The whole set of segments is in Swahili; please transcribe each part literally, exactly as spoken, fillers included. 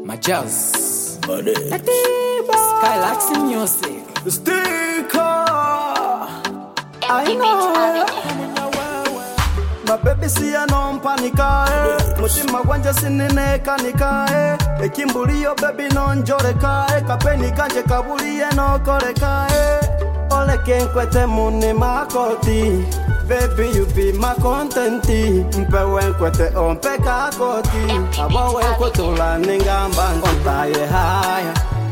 My jazz, Skylax music, Sticker. I know. My baby see a non panica, eh. Mutima wanja sinine kanika, eh. Ekimbulio baby non joreka, eh. Kapeni kanje kabulie no koreka, eh. Ole kenkwete mune makoti. Baby, you be my contenti. Mpe wenkwete ompe kakoti. Abo wenkwetula ningamba ontaye haya.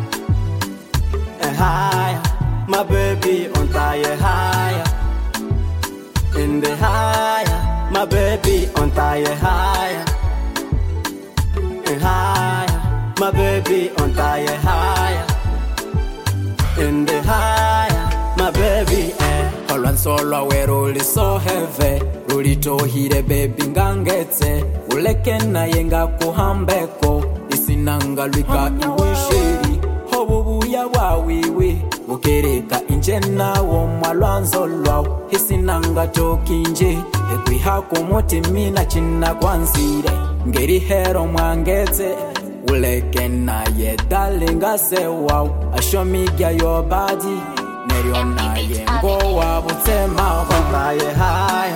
Eh haya. My baby ontaye haya. In the higher. My baby ontaye haya. In higher. My baby ontaye haya. In the higher. My baby eh. Olwan solo we ruli so heavy. Ruli tohire baby ngangetse. Uleke na yenga kuhambeko. Isinanga lwika iwishiri. Hobubu ya wawiwi. Bukereka injena wo mwalwanzo lwaw. Isinanga tokinje. Ekwi hako moti mina china kwanzire. Ngeri hero mwangetse. Uleke na ye dalinga se wow. Ashomigya your body. Neriona yengo wabutema Ontaye higher,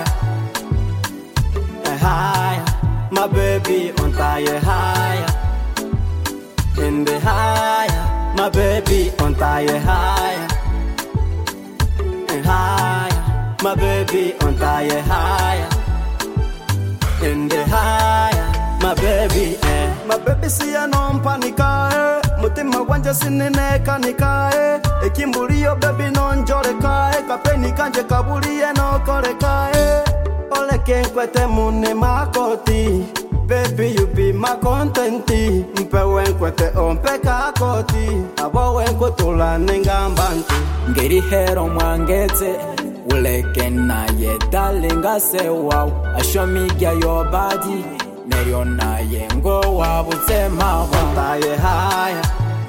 higher. My baby ontaye higher. In the higher, my baby ontaye higher. In higher, my baby ontaye higher. In the higher, my baby eh. My baby see a non panica, eh. Mutima wanja sinine kanika, eh. Ekimbulio baby non joreka, eh. Kapeni kanje kabulie no koreka, eh. Ole kenkwete mune makoti. Baby, you be my contenti. Mpe wenkwete ompe kakoti. Abo wenkwetula ningambanti. Ngeri hero mwangetse. Uleke na ye dalinga se wow. Ashomigya your body. Neriona yengo wabutema Ontaye higher,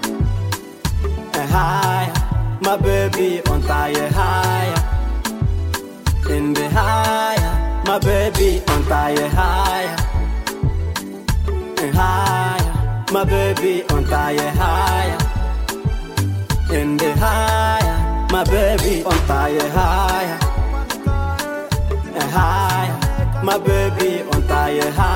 higher. My baby ontaye higher. In the higher, my baby ontaye higher. In higher, my baby ontaye higher. In the higher, my baby ontaye higher. Higher, my baby ontaye higher.